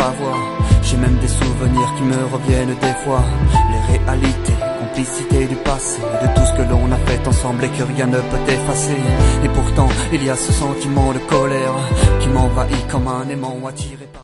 savoir. J'ai même des souvenirs qui me reviennent des fois. Les réalités, complicité du passé, de tout ce que l'on a fait ensemble et que rien ne peut effacer. Et pourtant, il y a ce sentiment de colère qui m'envahit comme un aimant attiré.